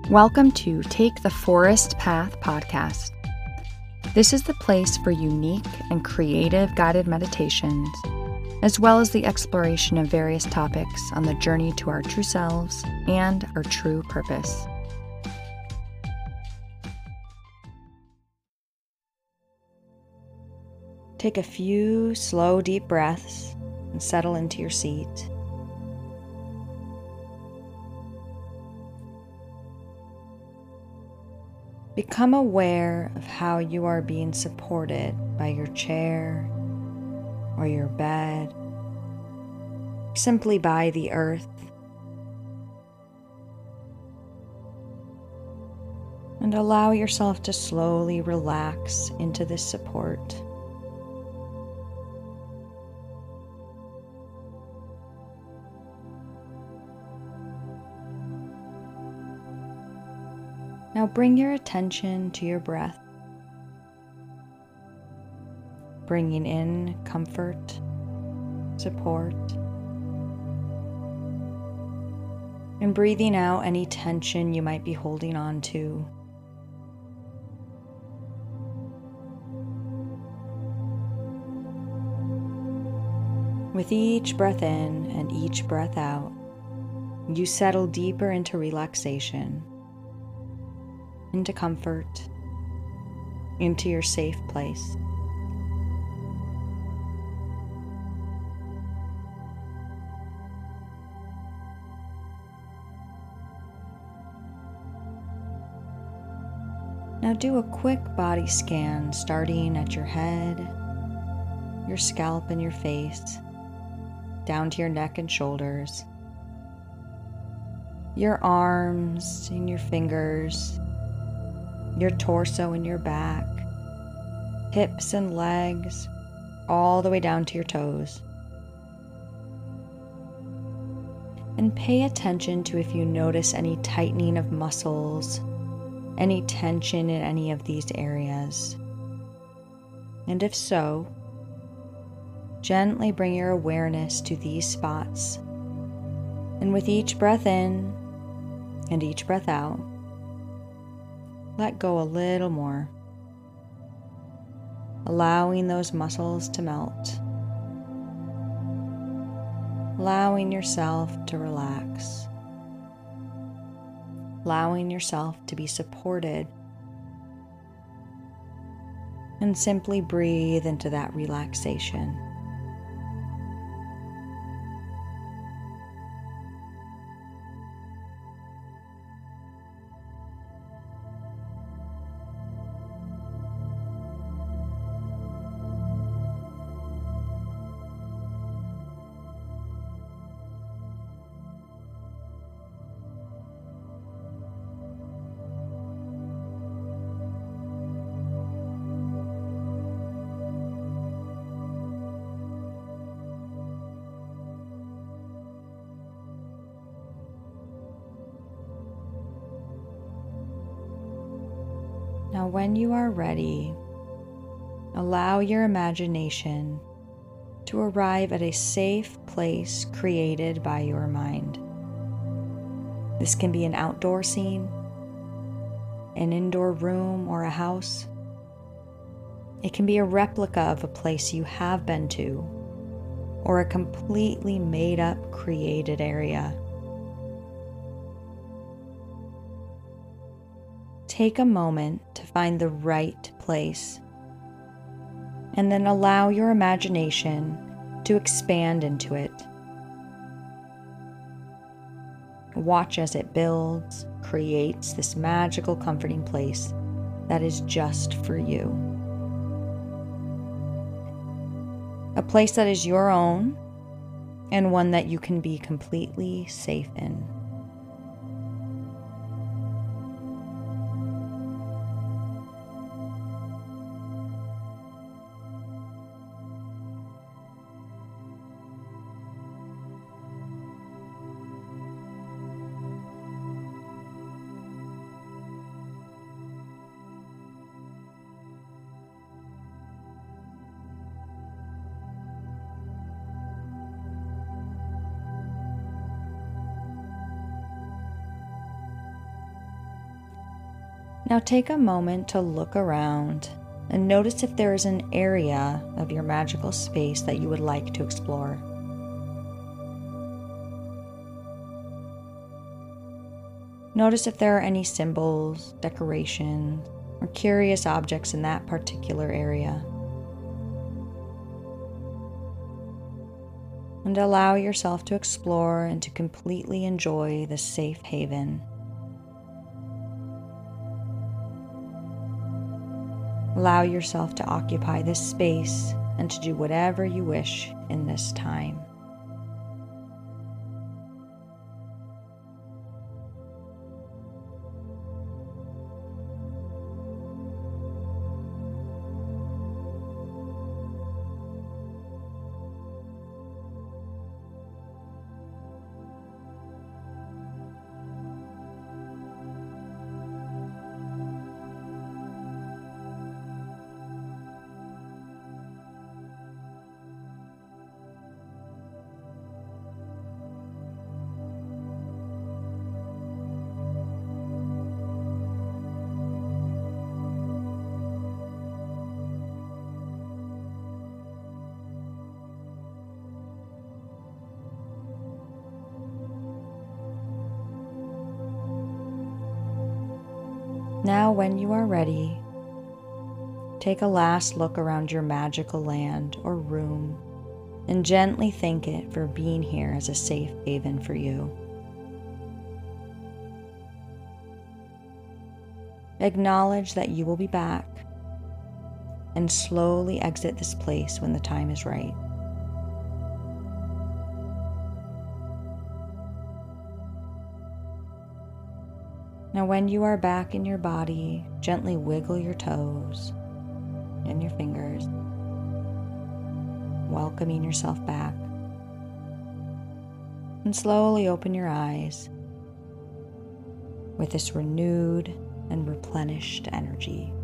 Welcome to Take the Forest Path podcast. This is the place for unique and creative guided meditations, as well as the exploration of various topics on the journey to our true selves and our true purpose. Take a few slow, deep breaths and settle into your seat. Become aware of how you are being supported by your chair or your bed, or simply by the earth. And allow yourself to slowly relax into this support. Now bring your attention to your breath, bringing in comfort, support, and breathing out any tension you might be holding on to. With each breath in and each breath out, you settle deeper into relaxation, into comfort, into your safe place. Now do a quick body scan starting at your head, your scalp and your face, down to your neck and shoulders, your arms and your fingers, your torso and your back, hips and legs, all the way down to your toes. And pay attention to if you notice any tightening of muscles, any tension in any of these areas. And if so, gently bring your awareness to these spots. And with each breath in and each breath out, let go a little more, allowing those muscles to melt, allowing yourself to relax, allowing yourself to be supported, and simply breathe into that relaxation. Now, when you are ready, allow your imagination to arrive at a safe place created by your mind. This can be an outdoor scene, an indoor room, or a house. It can be a replica of a place you have been to, or a completely made-up, created area. Take a moment to find the right place, and then allow your imagination to expand into it. Watch as it builds, creates this magical, comforting place that is just for you. A place that is your own and one that you can be completely safe in. Now take a moment to look around and notice if there is an area of your magical space that you would like to explore. Notice if there are any symbols, decorations, or curious objects in that particular area. And allow yourself to explore and to completely enjoy this safe haven. Allow yourself to occupy this space and to do whatever you wish in this time. Now, when you are ready, take a last look around your magical land or room and gently thank it for being here as a safe haven for you. Acknowledge that you will be back and slowly exit this place when the time is right. Now, when you are back in your body, gently wiggle your toes and your fingers, welcoming yourself back. And slowly open your eyes with this renewed and replenished energy.